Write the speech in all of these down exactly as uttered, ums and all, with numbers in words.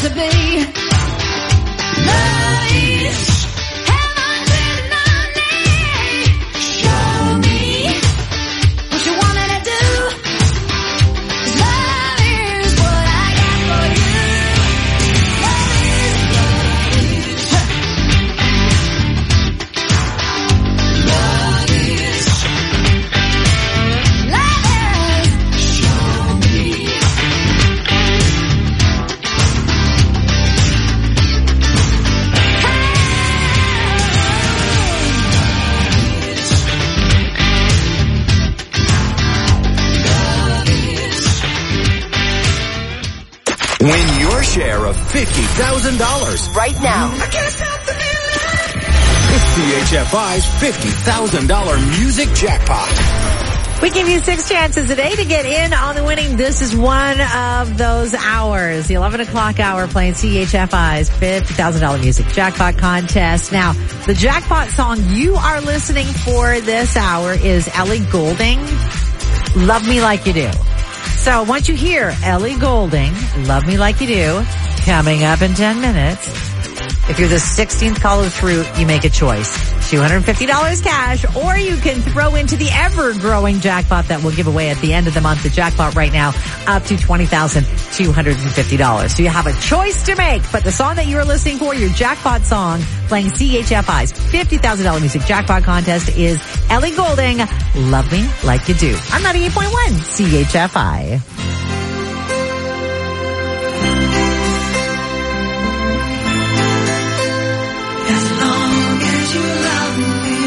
to be. Love is heaven written on me. Show me what you want me to do. 'Cause love is what I got for you. Love is, love is, love is, show me. Win your share of fifty thousand dollars right now. It's C H F I's fifty thousand dollars music jackpot. We give you six chances a day to get in on the winning. This is one of those hours, the eleven o'clock hour, playing C H F I's fifty thousand dollars music jackpot contest. Now, the jackpot song you are listening for this hour is Ellie Goulding, Love Me Like You Do. So once you hear Ellie Goulding, Love Me Like You Do, coming up in ten minutes, if you're the sixteenth caller through, you make a choice. two hundred fifty dollars cash, or you can throw into the ever-growing jackpot that we'll give away at the end of the month. The jackpot right now up to twenty thousand two hundred fifty dollars. So you have a choice to make, but the song that you are listening for, your jackpot song, playing C H F I's fifty thousand dollars music jackpot contest, is Ellie Goulding, Love Me Like You Do. I'm ninety-eight point one C H F I. As long as you love me.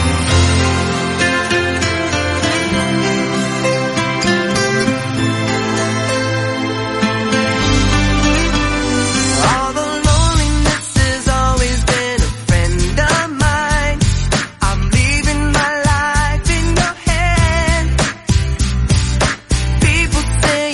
All the loneliness has always been a friend of mine. I'm leaving my life in your hands. People say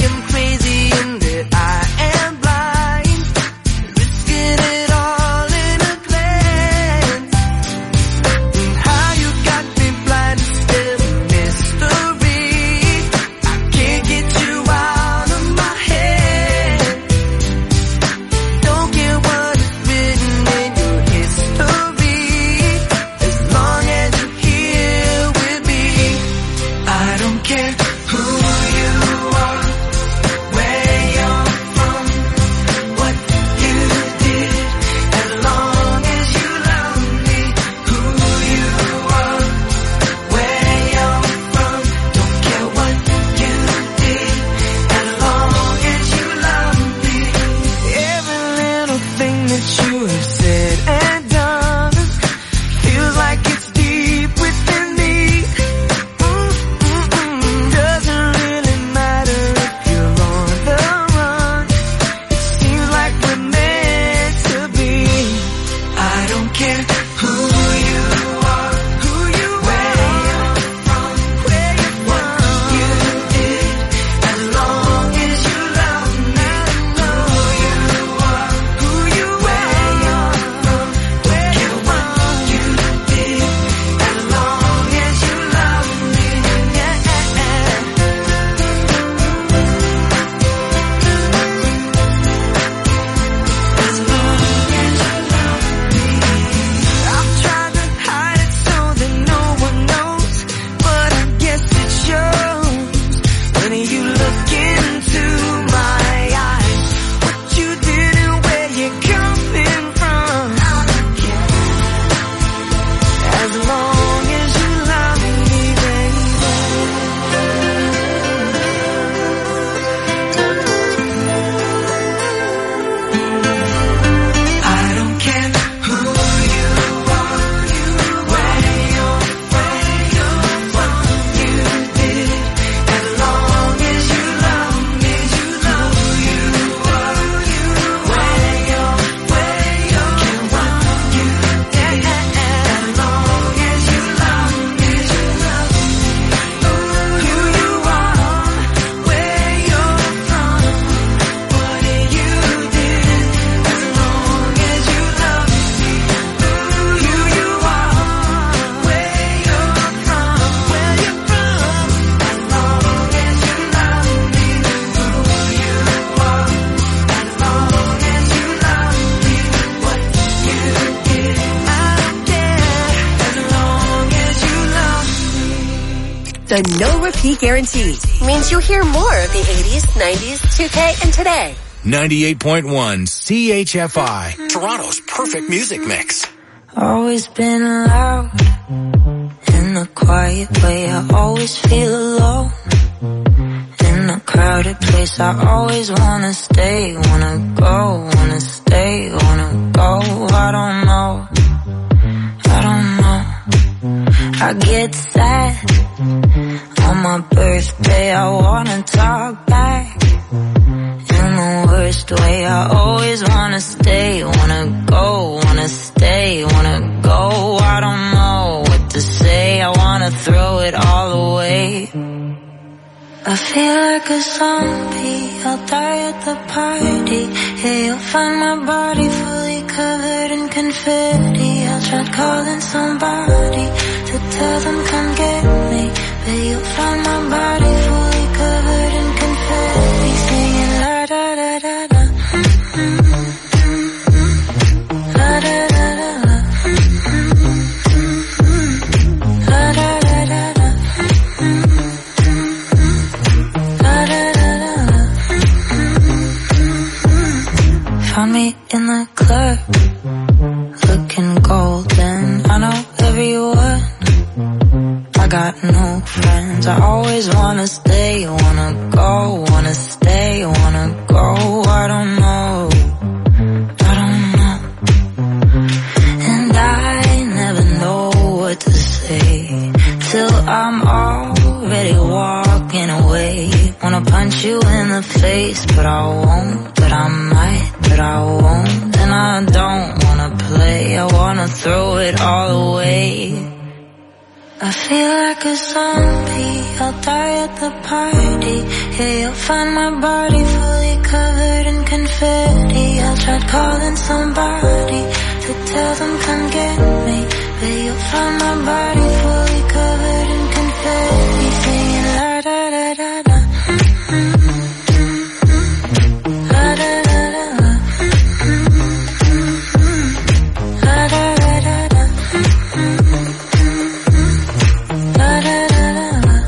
The no repeat guarantee means you'll hear more of the eighties, nineties, two K, and today. ninety-eight point one C H F I, Toronto's perfect music mix. Always been loud in a quiet way. I always feel alone in a crowded place. I always wanna stay, wanna go, wanna stay, wanna go. I don't know, I don't know. I get sad on my birthday. I wanna talk back in the worst way. I always wanna stay, wanna go, wanna stay, wanna go. I don't know what to say. I wanna throw it all away. I feel like a zombie, I'll die at the party. Yeah, you'll find my body fully covered in confetti. I'll try calling somebody to tell them come get me, but you'll find my body fully covered in confetti. Singing la da da da da, la da da da da, la da da da da. Found me in the club, looking golden. I know everyone, I got no friends. I always wanna stay, wanna go, wanna stay, wanna go. I don't know, I don't know. And I never know what to say till I'm already walking away. Wanna punch you in the face, but I won't, but I might, but I won't. And I don't wanna play, I wanna throw it all away. I feel like a zombie, I'll die at the party. Yeah, you'll find my body fully covered in confetti. I'll try calling somebody to tell them come get me, but you'll find my body fully covered in confetti. Singing la da da da da, la da da da da, la da da da da, la da da da da.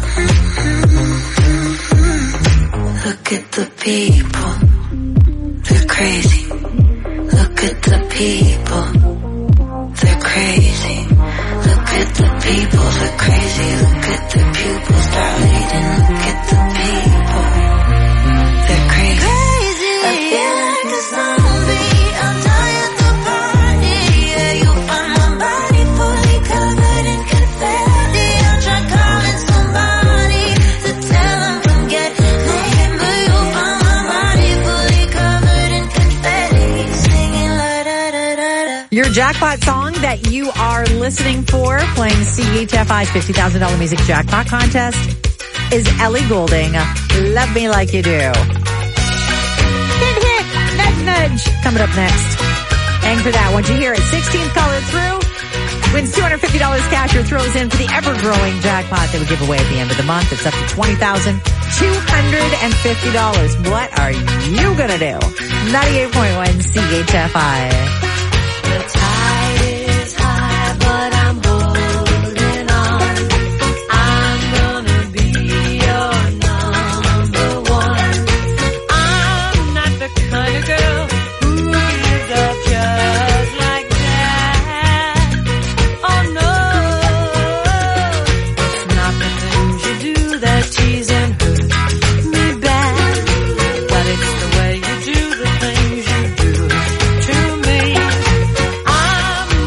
Look at the people, they're crazy. Look at the people, they're crazy. Look at the people, they're crazy. Look at the pupils dilating. Look at the people, they're crazy. I feel like a zombie, I'll die at the party. Yeah, you'll find my body fully covered in confetti. I'll try calling somebody to tell them come get me, but you'll find my body fully covered in confetti. Singing la da da da da. Your jackpot song that you are listening for, playing C H F I's fifty thousand dollars Music Jackpot Contest, is Ellie Goulding, Love Me Like You Do. Hint, hint, nudge, nudge. Coming up next. Hang for that. Once you hear it, sixteenth caller through wins two hundred fifty dollars cash or throws in for the ever-growing jackpot that we give away at the end of the month. It's up to twenty thousand two hundred fifty dollars. What are you going to do? ninety-eight point one C H F I. The tide is high, but I'm holding on. I'm gonna be your number one. I'm not the kind of girl who gives up just like that. Oh no, it's not the things you do that tease and hurt me bad, but it's the way you do the things you do to me. I'm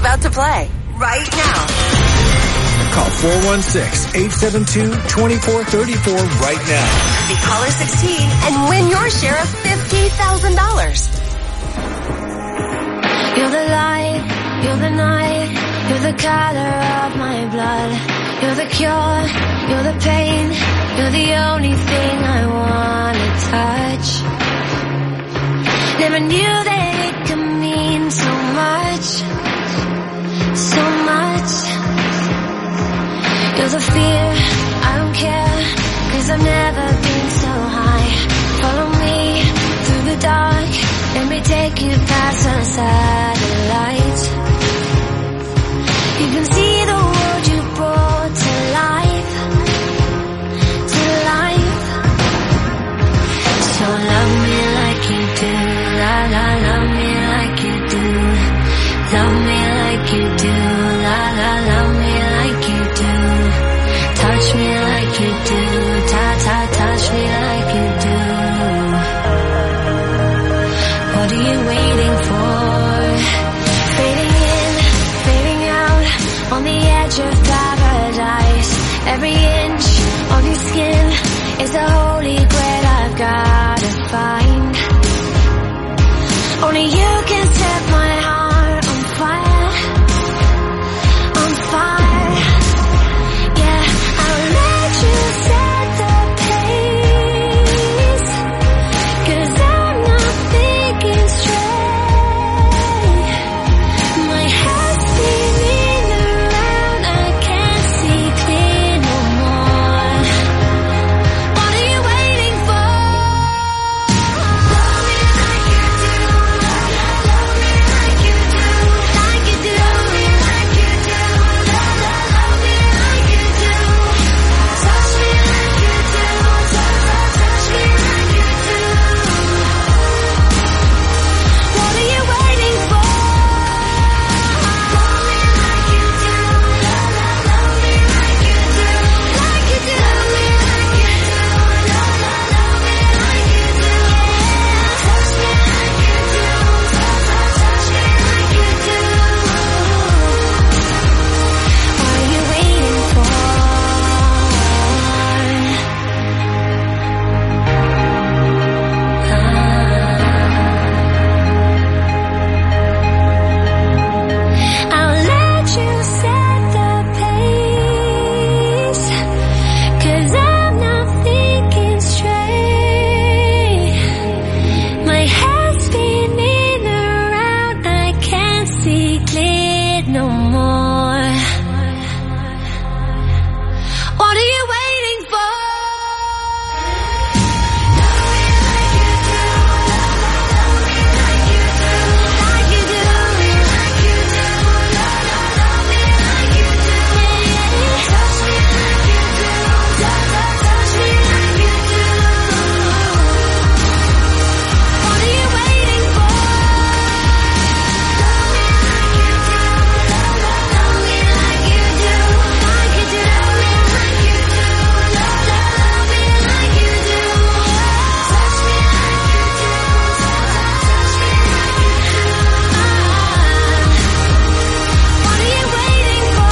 about to play right now. Call four one six, eight seven two, two four three four right now. Be caller sixteen and win your share of fifty thousand dollars. You're the light, you're the night, you're the color of my blood. You're the cure, you're the pain, you're the only thing I wanna touch. Never knew that it could mean so much, so much. You're the fear, I don't care, cause I've never been so high. Follow me through the dark, let me take you past the satellite. You can see the world you brought to life, to life. So love me like you do, la la, love me like you do. Love me like you do, la la, love me like you do. Touch me like you do, ta ta, touch me like you do. What are you waiting for? Fading in, fading out, on the edge of paradise. Every inch of your skin is a holy grail I've gotta find. Only you can set my heart on fire, on fire. Yeah, I'll let you set the pace, cause I'm not thinking straight. My head's spinning around, I can't see clear no more. What are you waiting for? Love me like you do, love, love, love me like you do, like you do. Love me like you do, love, love, love me like you do. Touch me like you do, touch, touch, touch me like you do. What are you waiting for? Love me like you do, love, love, love me like you do, like you do. Love me like you do, love, love, love me like you do. Touch me like you do, touch, touch, touch me like you do. What are you waiting for? I'll let you set the pace, cause I'm not thinking straight. My head's spinning around, I can't see clear no more. What are you waiting for? Love me like you do, love, love, love me like you do, like you do. Love me like you do, love, love, love me like you do. Touch me like you do, touch, touch, touch me like you do. What are you waiting for? Love me like you do, love, love, love me like you do, like you do. Love me like you do, love, love, love me like you do. Touch me like you do, touch, touch, touch me like you do. What are you waiting for?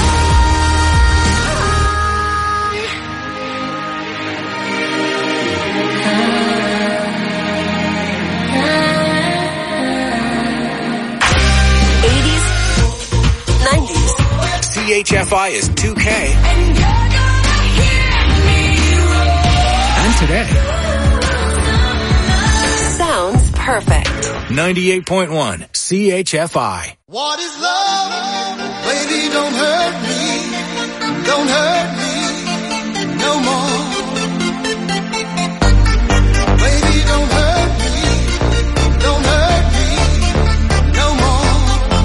eighties, nineties. C H F I is two K. And today, Sounds perfect. ninety-eight point one C H F I. What is love? Baby, don't hurt me. Don't hurt me no more. Baby, don't hurt me. Don't hurt me no more.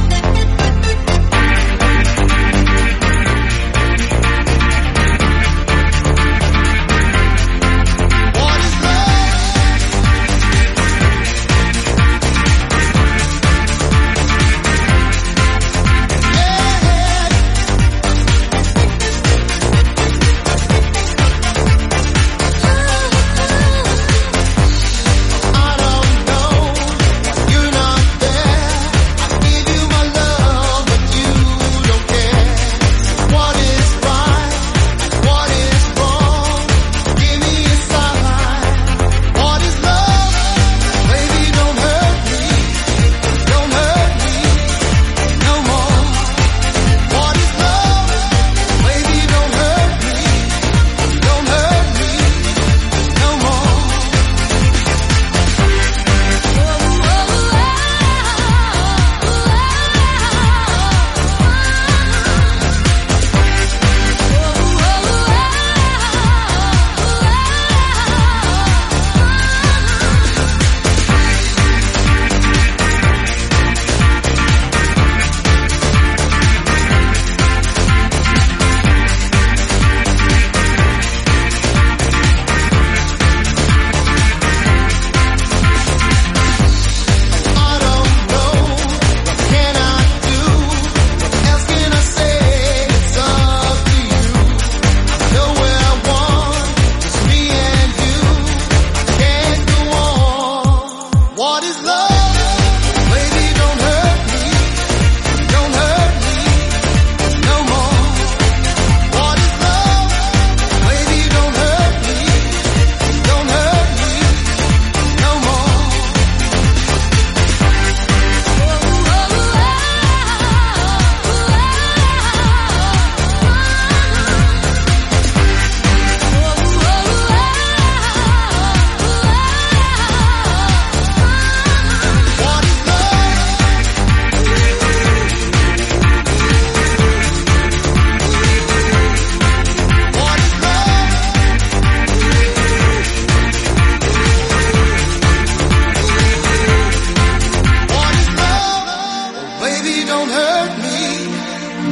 What is love? Yeah.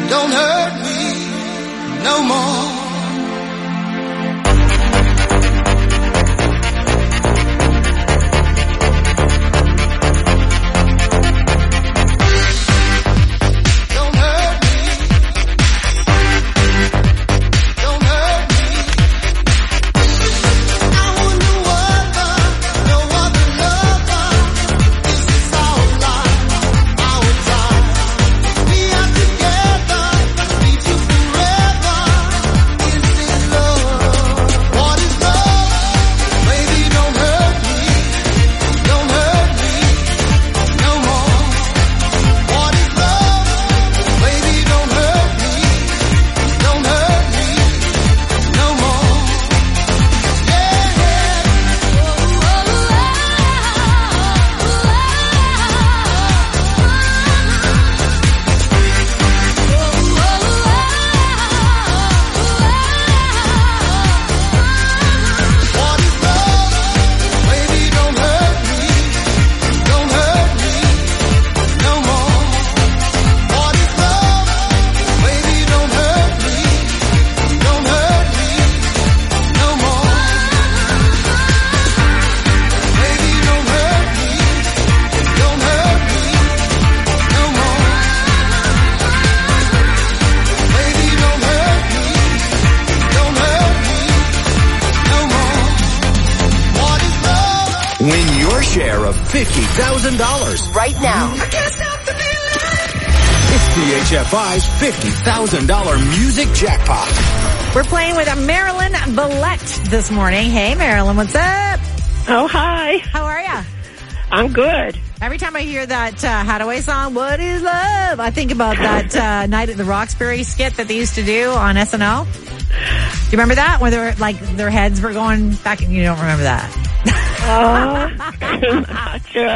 don't hurt me no more. Win your share of fifty thousand dollars Right now. It's C H F I's fifty thousand dollars music jackpot. We're playing with a Marilyn Vallette this morning. Hey, Marilyn, what's up? Oh, hi. How are ya? I'm good. Every time I hear that uh, Hadaway song, What is Love? I think about that uh, Night at the Roxbury skit that they used to do on S N L. Do you remember that? Where they were, like, their heads were going back and you don't remember that? Oh, not sure.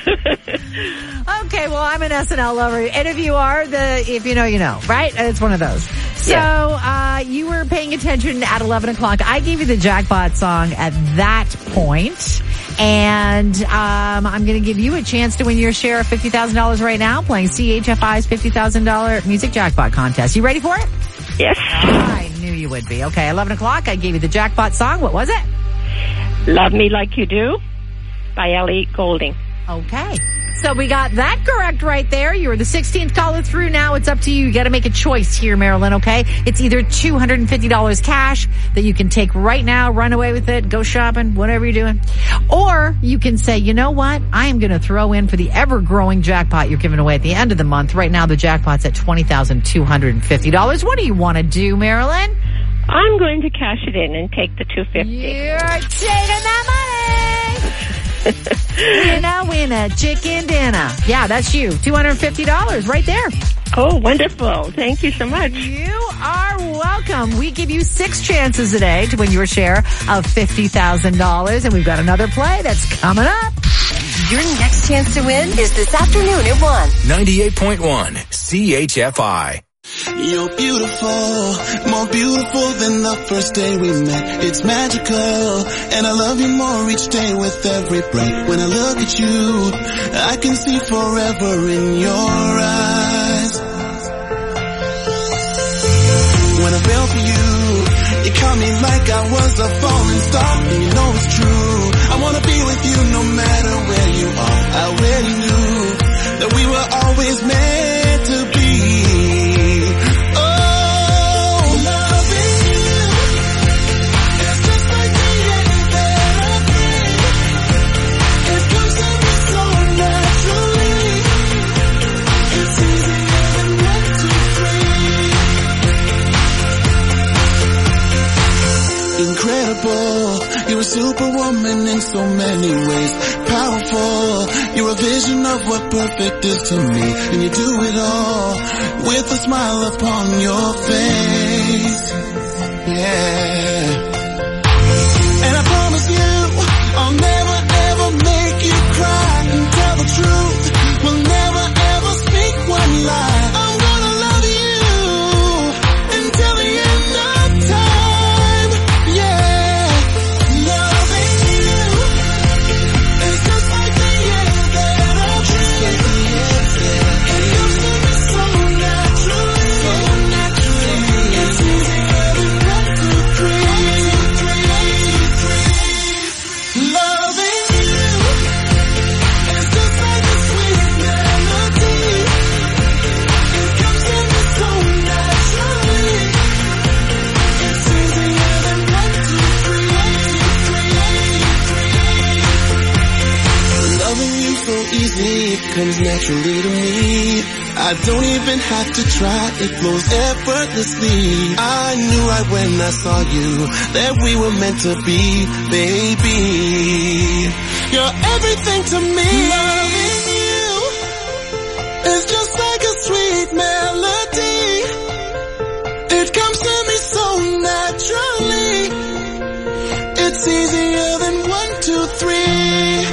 Okay, well, I'm an S N L lover. And if you are, the if you know, you know, right? It's one of those. So, Yeah. uh, you were paying attention at eleven o'clock. I gave you the jackpot song at that point. And, um, I'm going to give you a chance to win your share of fifty thousand dollars right now playing C H F I's fifty thousand dollars music jackpot contest. You ready for it? Yes. I knew you would be. Okay, eleven o'clock. I gave you the jackpot song. What was it? Love Me Like You Do by Ellie Goulding. Okay. So we got that correct right there. You were the sixteenth caller through. Now it's up to you. You got to make a choice here, Marilyn, okay? It's either two hundred fifty dollars cash that you can take right now, run away with it, go shopping, whatever you're doing. Or you can say, you know what? I am going to throw in for the ever-growing jackpot you're giving away at the end of the month. Right now the jackpot's at twenty thousand two hundred fifty dollars. What do you want to do, Marilyn? I'm going to cash it in and take the two hundred fifty You're taking that money. Winner, winner, chicken dinner. Yeah, that's you. two hundred fifty dollars right there. Oh, wonderful. Thank you so much. You are welcome. We give you six chances a day to win your share of fifty thousand dollars. And we've got another play that's coming up. Your next chance to win is this afternoon at one. ninety-eight point one C H F I. You're beautiful, more beautiful than the first day we met. It's magical, and I love you more each day with every breath. When I look at you, I can see forever in your eyes. When I fell for you, you caught me like I was a falling star. And you know it's true, I wanna be with you no matter where you are. I already knew that we were always meant to be. You're a superwoman in so many ways. Powerful, you're a vision of what perfect is to me. And you do it all with a smile upon your face. Yeah. And I promise you, I'll never ever make you cry. And tell the truth, we'll never ever speak one lie. I'm gonna love you until the end of time. Yeah. naturally to me. I don't even have to try, it flows effortlessly. I knew right when I saw you that we were meant to be, baby. You're everything to me. Loving you is just like a sweet melody. It comes to me so naturally. It's easier than one, two, three.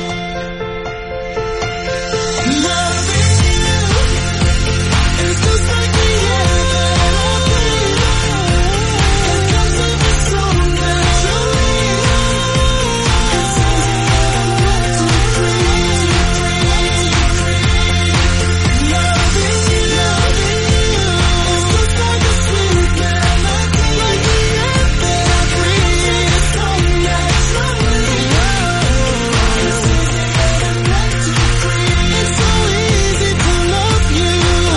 Loving you is just like the air that I breathe. It comes to me so naturally. It's easier than one, two, three. Loving you is just like a sweet melody. Like the air that I breathe. It's so naturally. It's easier than one, two, three. It's so easy to love you.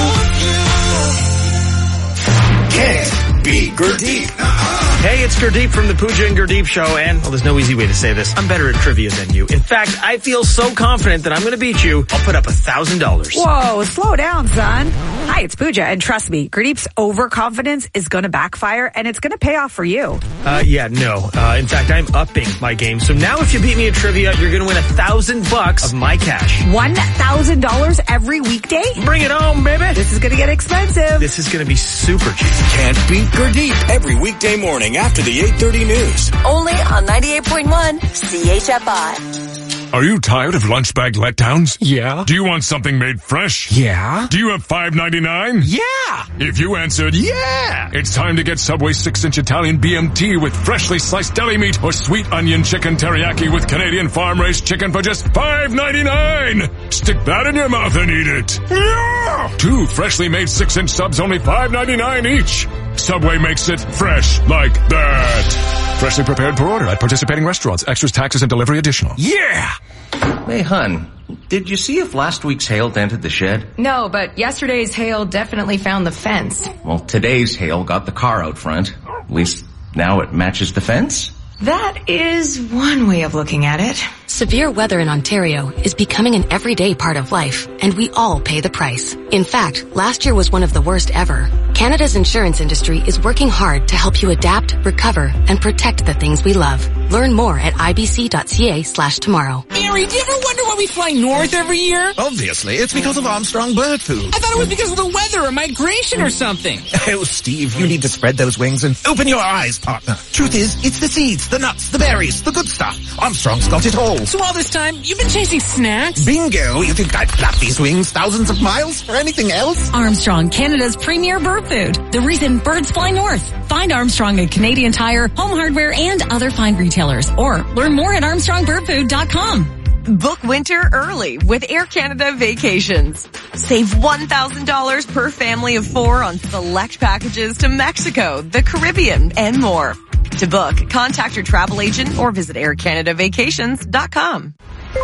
Can't beat Gurdeep. Hey, it's Gurdeep from the Pooja and Gurdeep Show, and, well, there's no easy way to say this. I'm better at trivia than you. In fact, I feel so confident that I'm going to beat you, I'll put up a thousand dollars. Whoa, slow down, son. Hi, it's Pooja, and trust me, Gurdeep's overconfidence is going to backfire, and it's going to pay off for you. Uh, yeah, no. Uh, in fact, I'm upping my game. So now if you beat me at trivia, you're going to win a thousand bucks of my cash. one thousand dollars every weekday? Bring it home, baby. This is going to get expensive. This is going to be super cheap. Can't beat Gurdeep every weekday morning after the eight thirty news. Only on ninety-eight point one C H F I. Are you tired of lunch bag letdowns? Yeah. Do you want something made fresh? Yeah. Do you have five ninety-nine? Yeah. If you answered yeah, it's time to get Subway six inch Italian B M T with freshly sliced deli meat or sweet onion chicken teriyaki with Canadian farm-raised chicken for just five ninety-nine. Stick that in your mouth and eat it. Yeah. Two freshly made six inch subs, only five ninety-nine each. Subway makes it fresh like that. Freshly prepared per order at participating restaurants. Extras, taxes, and delivery additional. Yeah. Hey, hun, did you see if last week's hail dented the shed? No, but yesterday's hail definitely found the fence. Well, today's hail got the car out front. At least now it matches the fence. That is one way of looking at it. Severe weather in Ontario is becoming an everyday part of life, and we all pay the price. In fact, last year was one of the worst ever. Canada's insurance industry is working hard to help you adapt, recover, and protect the things we love. Learn more at ibc.ca slash tomorrow. Mary, do you ever wonder why we fly north every year? Obviously, it's because of Armstrong Bird Food. I thought it was because of the weather or migration or something. Oh, Steve, you need to spread those wings and open your eyes, partner. Truth is, it's the seeds, the nuts, the berries, the good stuff. Armstrong's got it all. So all this time, you've been chasing snacks? Bingo! You think I'd flap these wings thousands of miles for anything else? Armstrong, Canada's premier bird food. The reason birds fly north. Find Armstrong at Canadian Tire, Home Hardware, and other fine retailers. Or learn more at armstrong bird food dot com. Book winter early with Air Canada Vacations. Save one thousand dollars per family of four on select packages to Mexico, the Caribbean, and more. To book, contact your travel agent or visit air canada vacations dot com.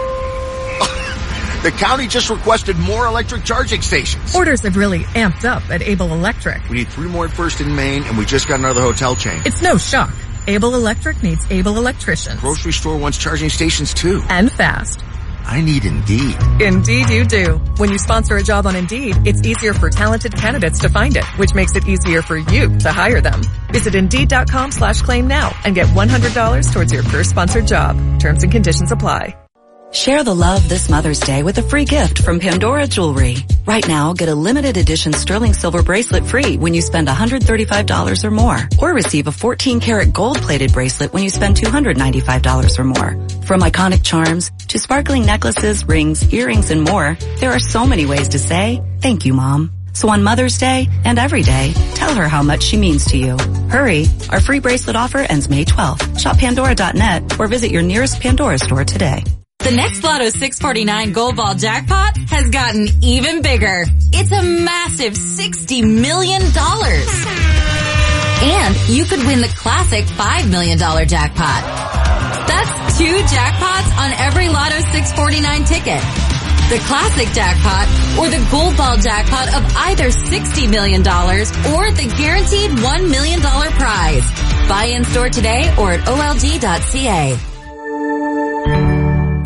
The county just requested more electric charging stations. Orders have really amped up at Able Electric. We need three more at First in Maine, and we just got another hotel chain. It's no shock. Able Electric needs able electricians. Grocery store wants charging stations too. And fast. I need Indeed. Indeed you do. When you sponsor a job on Indeed, it's easier for talented candidates to find it, which makes it easier for you to hire them. Visit Indeed.com slash claim now and get one hundred dollars towards your first sponsored job. Terms and conditions apply. Share the love this Mother's Day with a free gift from Pandora Jewelry. Right now, get a limited edition sterling silver bracelet free when you spend one hundred thirty-five dollars or more. Or receive a fourteen karat gold plated bracelet when you spend two hundred ninety-five dollars or more. From iconic charms to sparkling necklaces, rings, earrings, and more, there are so many ways to say, thank you, Mom. So on Mother's Day and every day, tell her how much she means to you. Hurry, our free bracelet offer ends May twelfth. Shop Pandora dot net or visit your nearest Pandora store today. The next Lotto six forty-nine Gold Ball jackpot has gotten even bigger. It's a massive sixty million dollars. And you could win the classic five million dollars jackpot. That's two jackpots on every Lotto six forty-nine ticket. The classic jackpot or the Gold Ball jackpot of either sixty million dollars or the guaranteed one million dollars prize. Buy in store today or at O L G dot C A.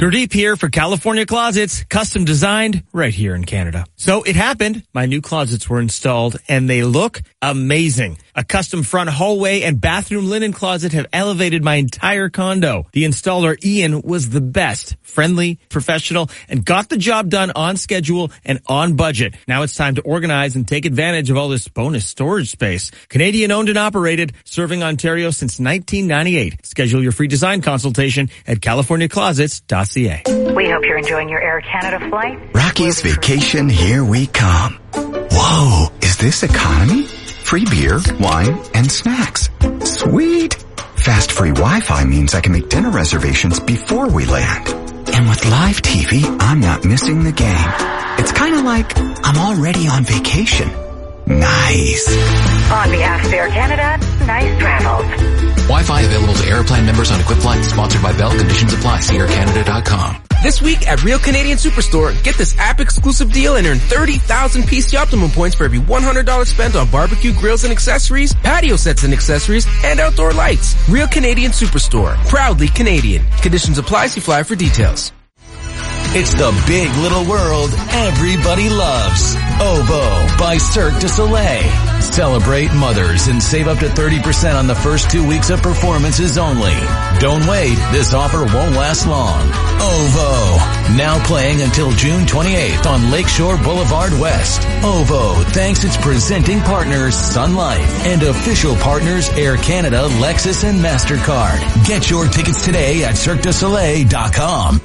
Gurdeep here for California Closets, custom designed right here in Canada. So it happened. My new closets were installed and they look amazing. A custom front hallway and bathroom linen closet have elevated my entire condo. The installer, Ian, was the best, friendly, professional, and got the job done on schedule and on budget. Now it's time to organize and take advantage of all this bonus storage space. Canadian owned and operated, serving Ontario since nineteen ninety-eight. Schedule your free design consultation at california closets dot c a. We hope you're enjoying your Air Canada flight. Rocky's Vacation, here we come. Whoa, is this economy? Free beer, wine, and snacks. Sweet. Fast free Wi-Fi means I can make dinner reservations before we land. And with live T V, I'm not missing the game. It's kind of like I'm already on vacation. Nice. On behalf of Air Canada, nice travels. Wi-Fi available to Airplan members on equipped flights. Sponsored by Bell. Conditions apply. See air canada dot com. This week at Real Canadian Superstore, get this app-exclusive deal and earn thirty thousand P C Optimum points for every one hundred dollars spent on barbecue grills and accessories, patio sets and accessories, and outdoor lights. Real Canadian Superstore. Proudly Canadian. Conditions apply. See flyer for details. It's the big little world everybody loves. Ovo by Cirque du Soleil. Celebrate mothers and save up to thirty percent on the first two weeks of performances only. Don't wait. This offer won't last long. Ovo. Now playing until June twenty-eighth on Lakeshore Boulevard West. Ovo thanks its presenting partners Sun Life and official partners Air Canada, Lexus, and MasterCard. Get your tickets today at cirque du soleil dot com.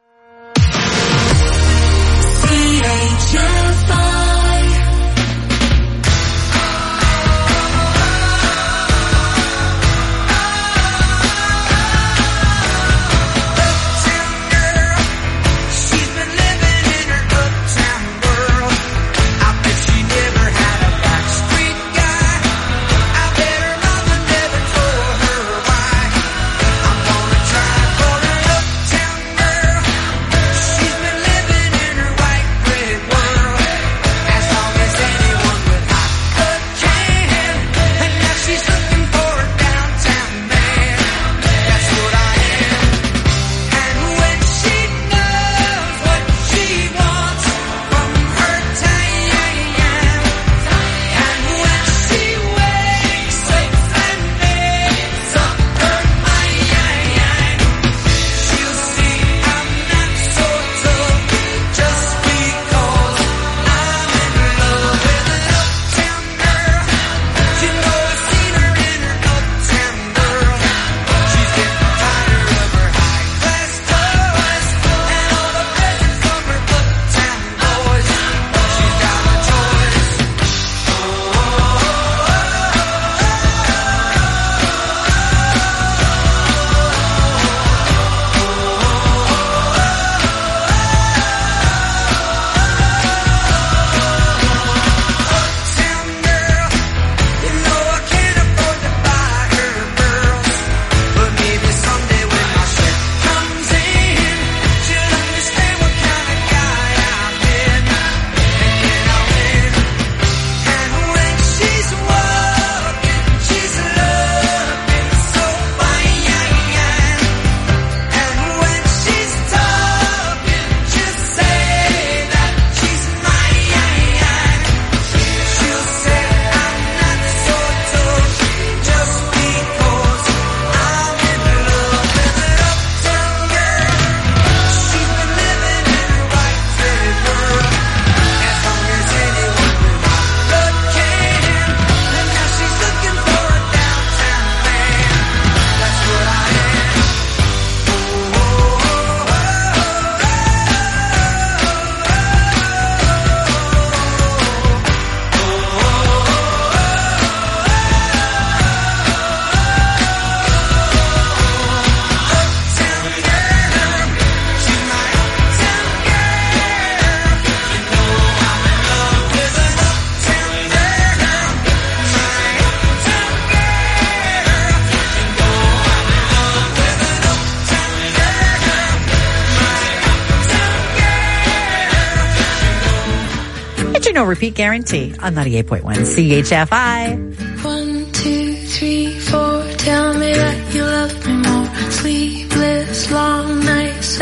No repeat guarantee on ninety-eight point one C H F I. One, two, three, four. Tell me that you love me more. Sleepless, long nights, sad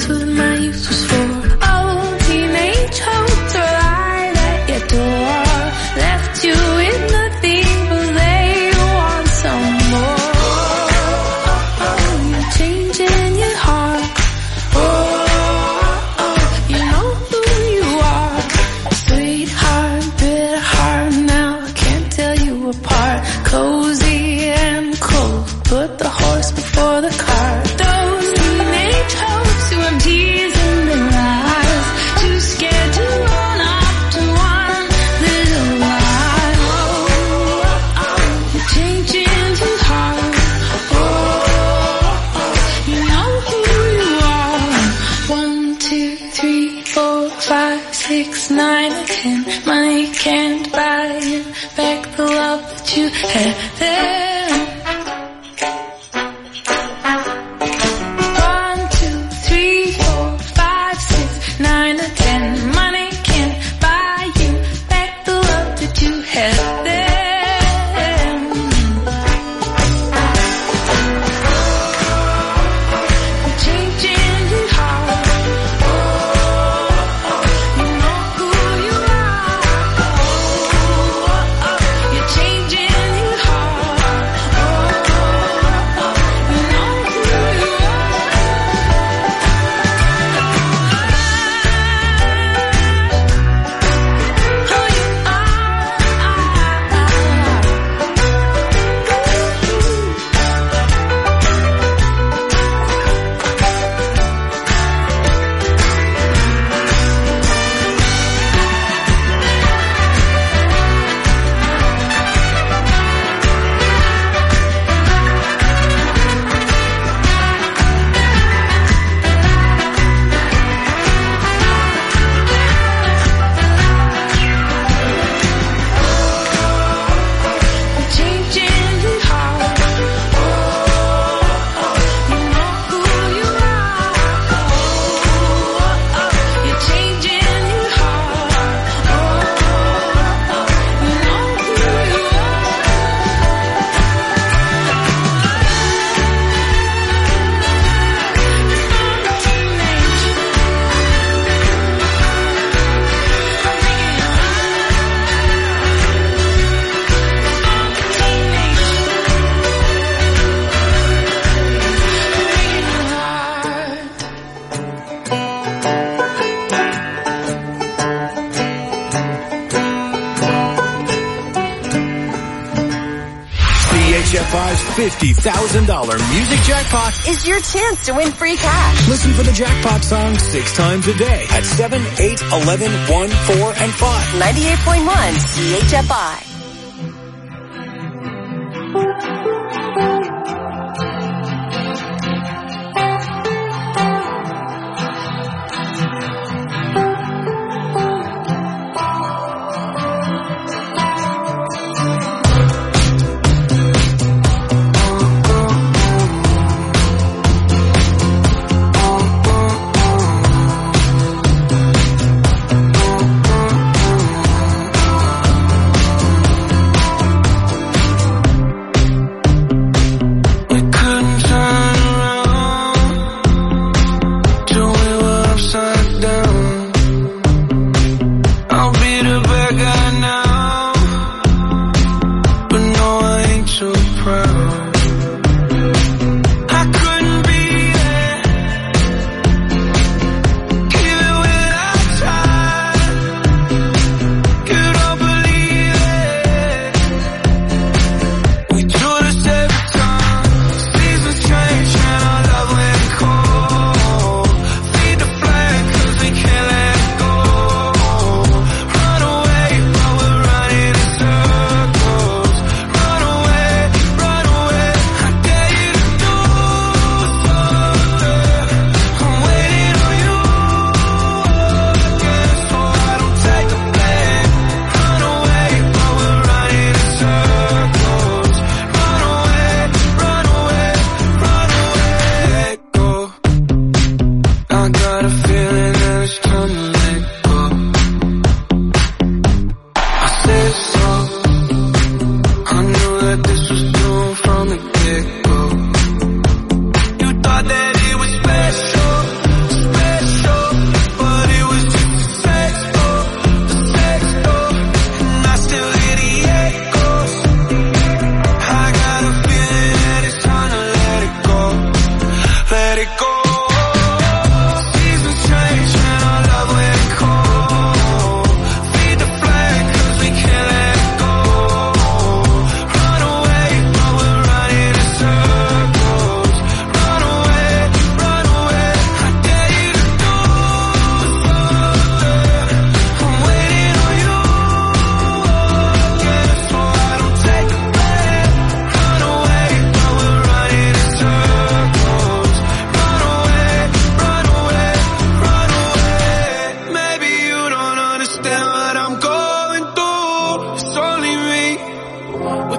That's what my youth was for. Oh, teenage hopes are lying at your door. Left you with nothing, but they want some more. Oh, oh, oh, you're changing your heart. Oh, oh, oh, you know who you are. Sweetheart, bitter heart, now I can't tell you apart. Cozy and cold, put the horse before the cart. Those teenage hopes who have tears in their eyes, too scared to run up to one little lie. Oh, oh, oh, you're changing too hard. Oh, oh, you know who you are. One, two, three, four, five, six, nine, ten. Money can't buy you back the love that you had then. One, two, three, four, five, six, nine, or ten. Money can't buy you back the love that you had then. You're changing your heart. Oh, oh, you know who you are. Oh, oh, you're changing your heart. Oh, oh, you know who you C H F I's fifty thousand dollars Music Jackpot is your chance to win free cash. Listen for the jackpot song six times a day at seven, eight, eleven, one, four, and five. ninety-eight point one C H F I.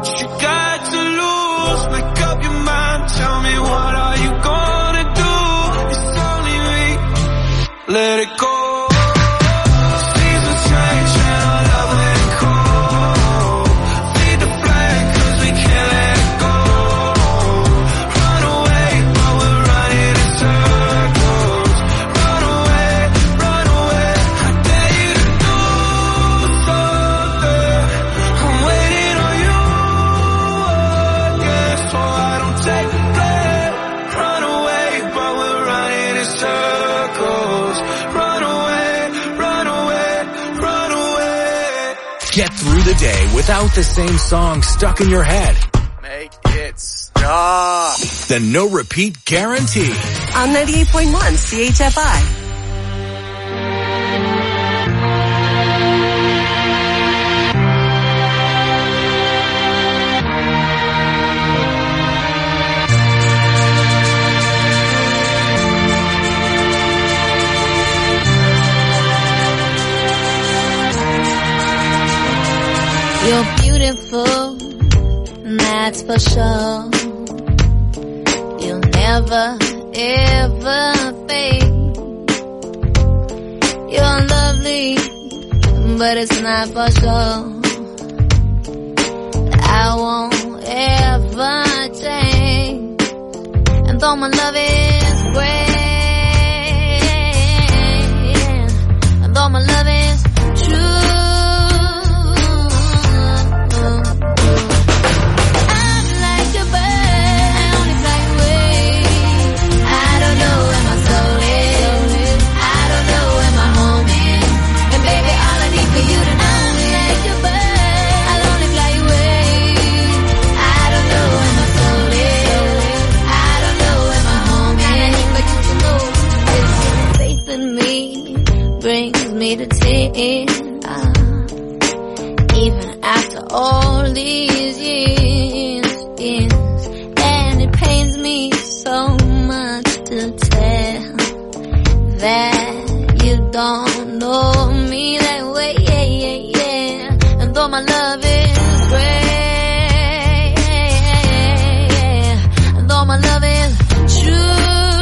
what you got to lose. Make up your mind, tell me what are you gonna do. It's only me, let it go. Seasons change and our love let it go. Feed the flame cause we can't let it go. Run away but we're running in circles. Run away, run away, I dare you to do something. I'm waiting on you again, so I don't take the blame. Run away but we're running in circles. Run away, run away, run away. Get through the day without the same song stuck in your head. Make it stop. The no repeat guarantee. On ninety-eight point one C H F I. You're beautiful, that's for sure. You'll never, ever fade. You're lovely, but it's not for sure. I won't ever change. And though my love is great, and though my love is true, brings me to tears, uh, even after all these years, years, and it pains me so much to tell that you don't know me that way, yeah, yeah, yeah. And though my love is great, and though my love is true,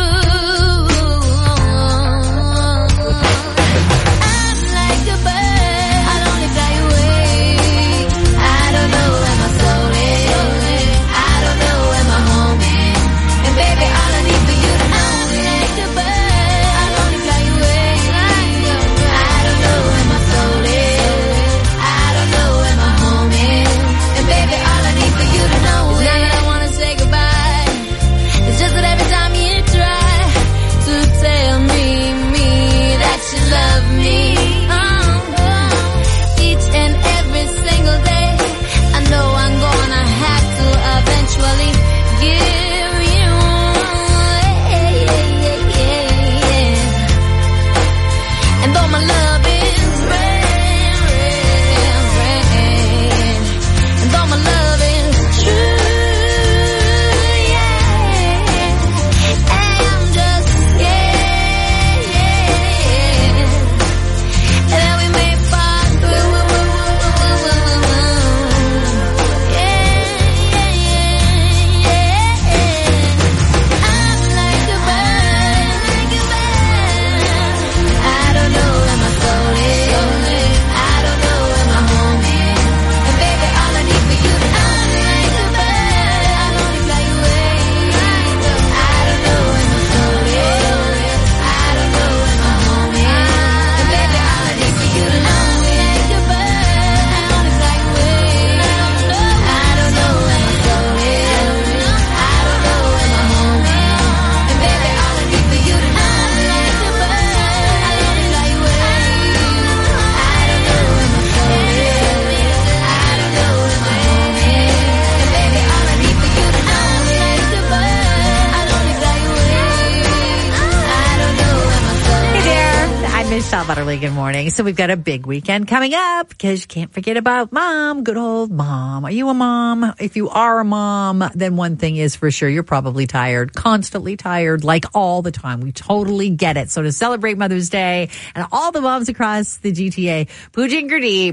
Michelle Butterly, good morning. So we've got a big weekend coming up because you can't forget about mom, good old mom. Are you a mom? If you are a mom, then one thing is for sure, you're probably tired, constantly tired, like all the time. We totally get it. So to celebrate Mother's Day and all the moms across the G T A, Pooja and Gurdeep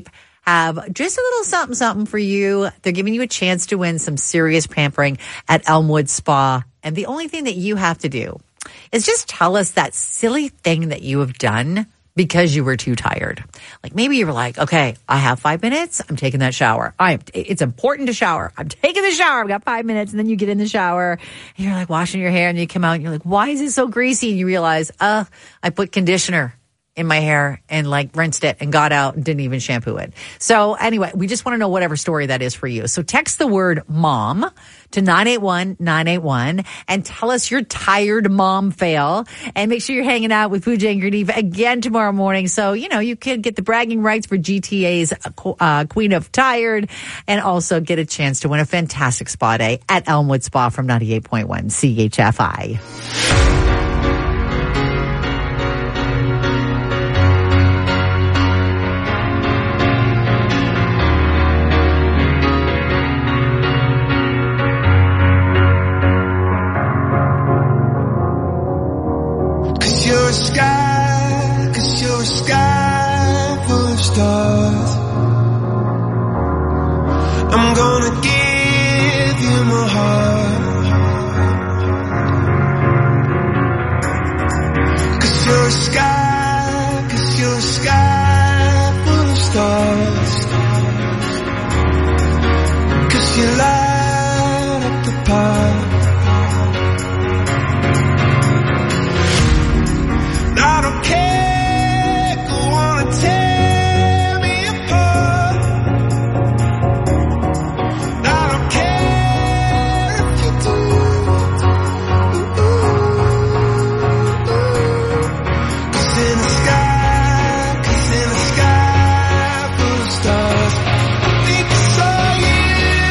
have just a little something, something for you. They're giving you a chance to win some serious pampering at Elmwood Spa. And the only thing that you have to do is just tell us that silly thing that you have done because you were too tired. Like maybe you were like, okay, I have five minutes. I'm taking that shower. I, it's important to shower. I'm taking the shower. I've got five minutes. And then you get in the shower and you're like washing your hair and you come out and you're like, why is it so greasy? And you realize, uh, I put conditioner in my hair and like rinsed it and got out and didn't even shampoo it. So anyway, we just want to know whatever story that is for you. So text the word mom to nine eight one nine eight one and tell us your tired mom fail. And make sure you're hanging out with Pooja and Gurdeep again tomorrow morning. So, you know, you could get the bragging rights for G T A's uh, Queen of Tired and also get a chance to win a fantastic spa day at Elmwood Spa from ninety-eight point one C H F I. You're a sky, cause you're a sky full of stars. I'm gonna give you my heart. Cause you're a sky, cause you're a sky full of stars. Cause you light up the path. I don't care, go on and tear me apart. I don't care if you do. Cause in the sky, cause in the sky full of stars, I think I saw you.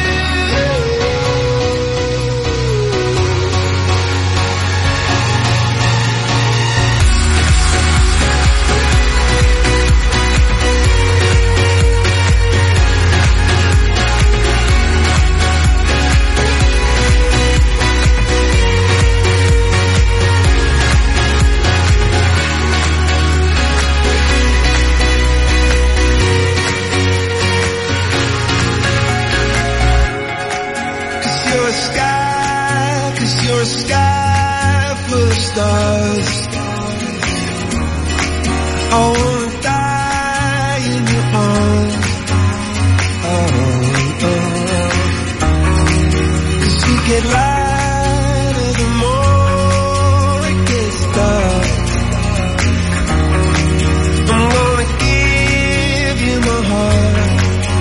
You're a sky, cause you're a sky full of stars. I wanna die in your arms. Oh, oh. Cause you get lighter the more it gets dark. I'm gonna give you my heart.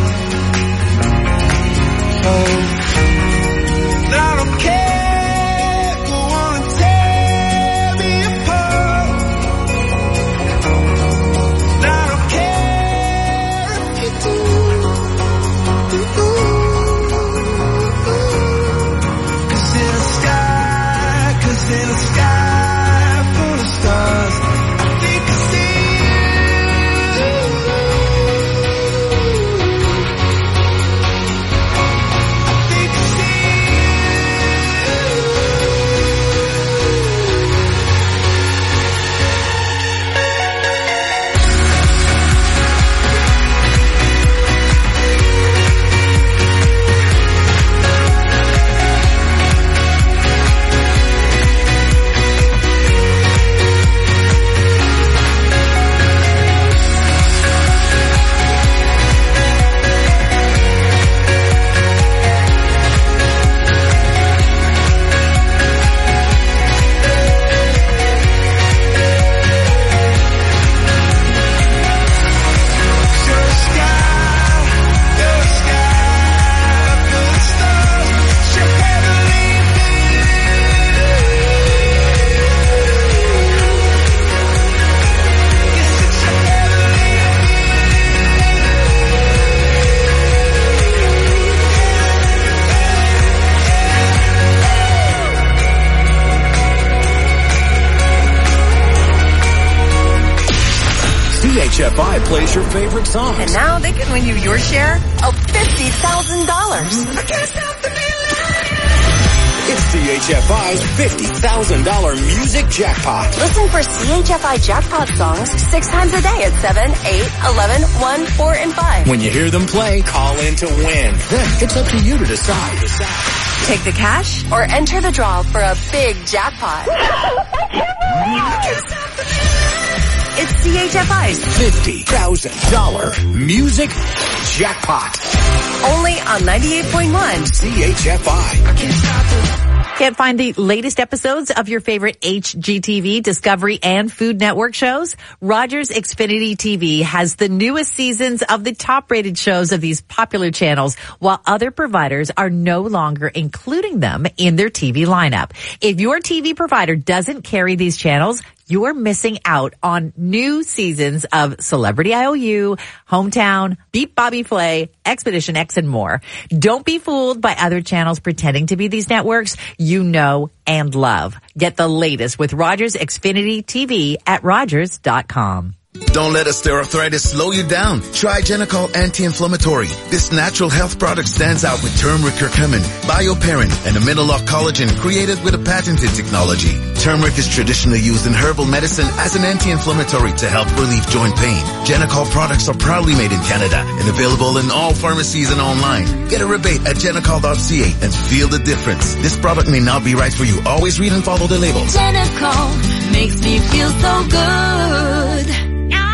Oh. I don't care, go on and tear me apart. I don't care if you do. Cause in the sky, cause in the sky full of stars, I think I see you. I think I see you. C H F I plays your favorite songs. And now they can win you your share of fifty thousand dollars. It's C H F I's fifty thousand dollars music jackpot. Listen for C H F I jackpot songs six times a day at seven, eight, eleven, one, four, and five. When you hear them play, call in to win. Then it's up to you to decide. Take the cash or enter the draw for a big jackpot. It's C H F I's fifty thousand dollars music jackpot. Only on ninety-eight point one C H F I. Can't find the latest episodes of your favorite H G T V, Discovery, and Food Network shows? Rogers Xfinity T V has the newest seasons of the top-rated shows of these popular channels, while other providers are no longer including them in their T V lineup. If your T V provider doesn't carry these channels, you're missing out on new seasons of Celebrity I O U, Hometown, Beat Bobby Flay, Expedition X, and more. Don't be fooled by other channels pretending to be these networks you know and love. Get the latest with Rogers Xfinity T V at Rogers dot com. Don't let osteoarthritis slow you down. Try Genicol Anti-Inflammatory. This natural health product stands out with turmeric curcumin, bioperin, and amino-lock collagen created with a patented technology. Turmeric is traditionally used in herbal medicine as an anti-inflammatory to help relieve joint pain. Genicol products are proudly made in Canada and available in all pharmacies and online. Get a rebate at genicol dot c a and feel the difference. This product may not be right for you. Always read and follow the labels. Genicol makes me feel so good.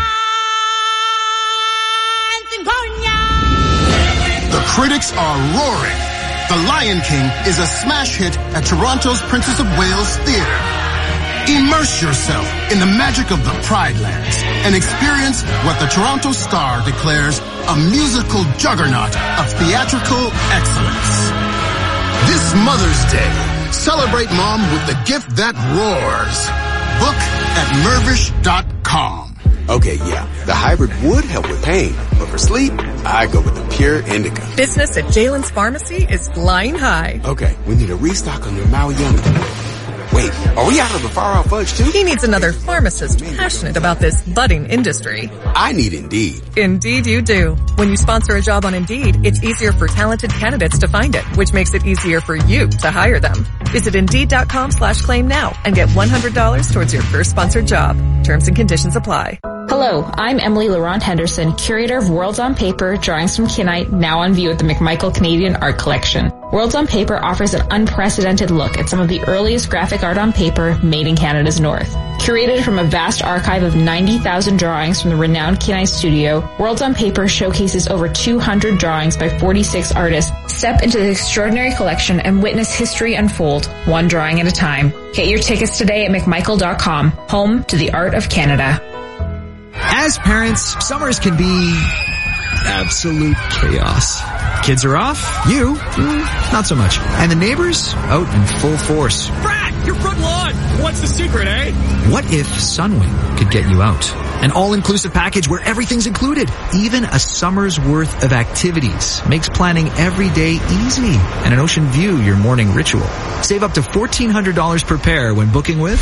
The critics are roaring. The Lion King is a smash hit at Toronto's Princess of Wales Theatre. Immerse yourself in the magic of the Pride Lands and experience what the Toronto Star declares a musical juggernaut of theatrical excellence. This Mother's Day, celebrate Mom with the gift that roars. Book at Mervish dot com. Okay, yeah, the hybrid would help with pain, but for sleep, I go with the Pure Indica. Business at Jalen's Pharmacy is flying high. Okay, we need a restock on your Maui Yummy. Wait, are we out of the Far Out Fudge too? He needs another pharmacist passionate about this budding industry. I need Indeed. Indeed you do. When you sponsor a job on Indeed, it's easier for talented candidates to find it, which makes it easier for you to hire them. Visit Indeed.com slash claim now and get one hundred dollars towards your first sponsored job. Terms and conditions apply. Hello, I'm Emily Laurent Henderson, curator of Worlds on Paper, Drawings from Kinite, now on view at the McMichael Canadian Art Collection. Worlds on Paper offers an unprecedented look at some of the earliest graphic art on paper made in Canada's North. Curated from a vast archive of ninety thousand drawings from the renowned Kinite studio, Worlds on Paper showcases over two hundred drawings by forty-six artists. Step into the extraordinary collection and witness history unfold, one drawing at a time. Get your tickets today at McMichael dot com, home to the art of Canada. As parents, summers can be absolute chaos. Kids are off, you, mm, not so much. And the neighbors, out in full force. Brad, your front lawn! What's the secret, eh? What if Sunwing could get you out? An all-inclusive package where everything's included. Even a summer's worth of activities makes planning every day easy. And an ocean view your morning ritual. Save up to fourteen hundred dollars per pair when booking with...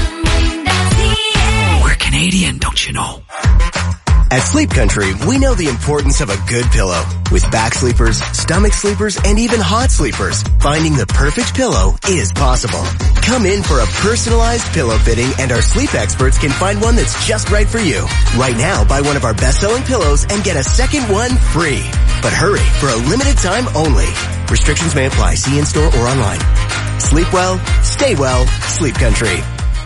We're Canadian, don't you know? At Sleep Country, we know the importance of a good pillow. With back sleepers, stomach sleepers, and even hot sleepers, finding the perfect pillow is possible. Come in for a personalized pillow fitting, and our sleep experts can find one that's just right for you. Right now, buy one of our best-selling pillows and get a second one free. But hurry, for a limited time only. Restrictions may apply. See in-store or online. Sleep well, stay well, Sleep Country.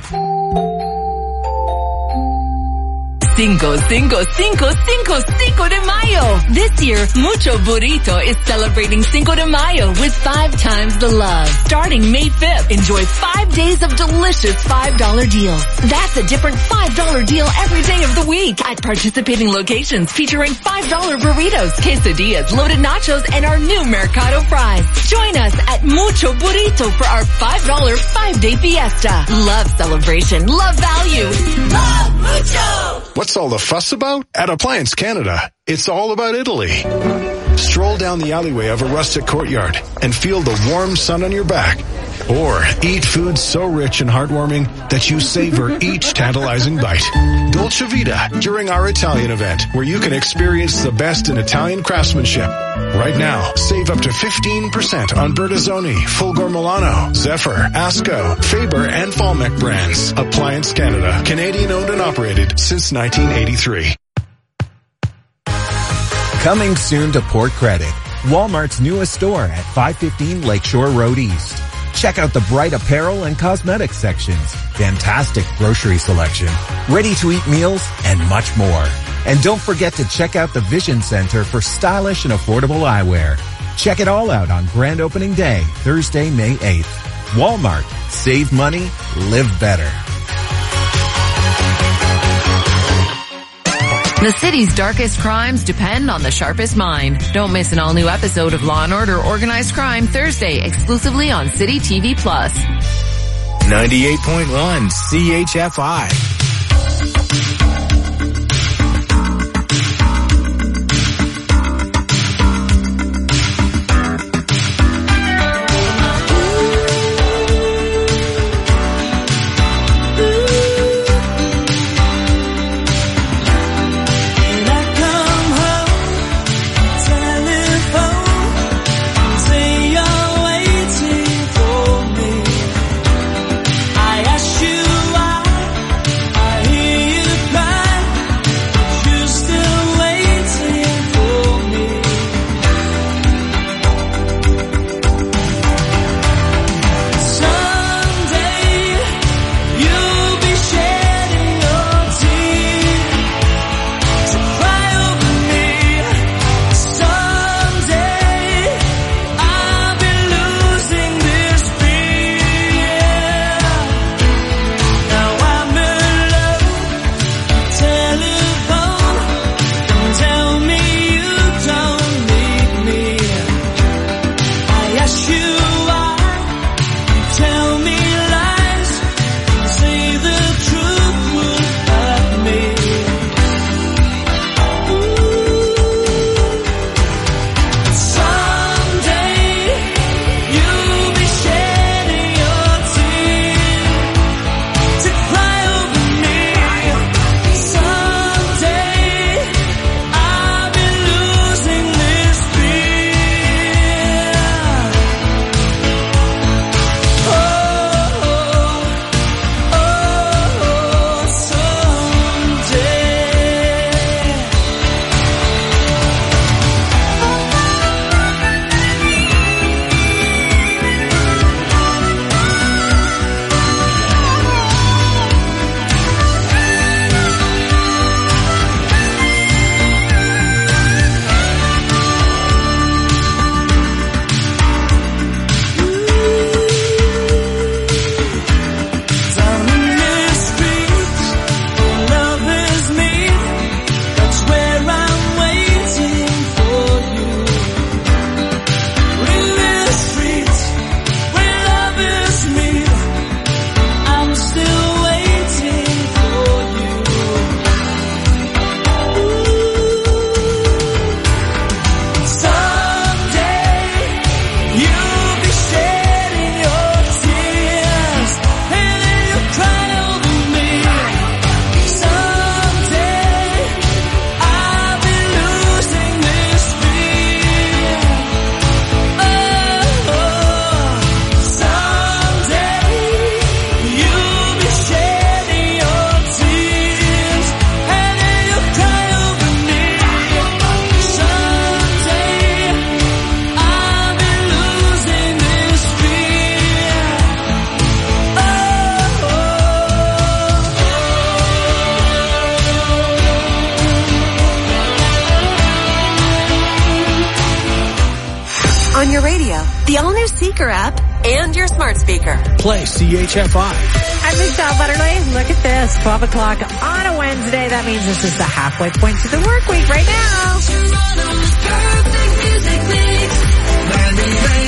Cinco, cinco, cinco, cinco, cinco de Mayo. This year, Mucho Burrito is celebrating Cinco de Mayo with five times the love. Starting May fifth, enjoy five days of delicious five dollar deals. That's a different five dollar deal every day of the week at participating locations featuring five dollar burritos, quesadillas, loaded nachos, and our new Mercado fries. Join us at Mucho Burrito for our five dollar five-day fiesta. Love celebration, love value, love Mucho! What's all the fuss about? At Appliance Canada, it's all about Italy. Stroll down the alleyway of a rustic courtyard and feel the warm sun on your back. Or eat food so rich and heartwarming that you savor each tantalizing bite. Dolce Vita during our Italian event, where you can experience the best in Italian craftsmanship. Right now, save up to fifteen percent on Bertazzoni, Fulgor Milano, Zephyr, Asco, Faber, and Falmec brands. Appliance Canada, Canadian owned and operated since nineteen eighty-three. Coming soon to Port Credit, Walmart's newest store at five fifteen Lakeshore Road East. Check out the bright apparel and cosmetics sections, fantastic grocery selection, ready-to-eat meals, and much more. And don't forget to check out the Vision Center for stylish and affordable eyewear. Check it all out on grand opening day, Thursday, May eighth. Walmart. Save money, live better. The city's darkest crimes depend on the sharpest mind. Don't miss an all-new episode of Law and Order Organized Crime Thursday exclusively on City T V Plus. ninety-eight point one C H F I. On your radio, the all-new Seeker app, and your smart speaker. Play C H F I. I'm Michelle Butterly. Look at this. twelve o'clock on a Wednesday. That means this is the halfway point to the work week right now.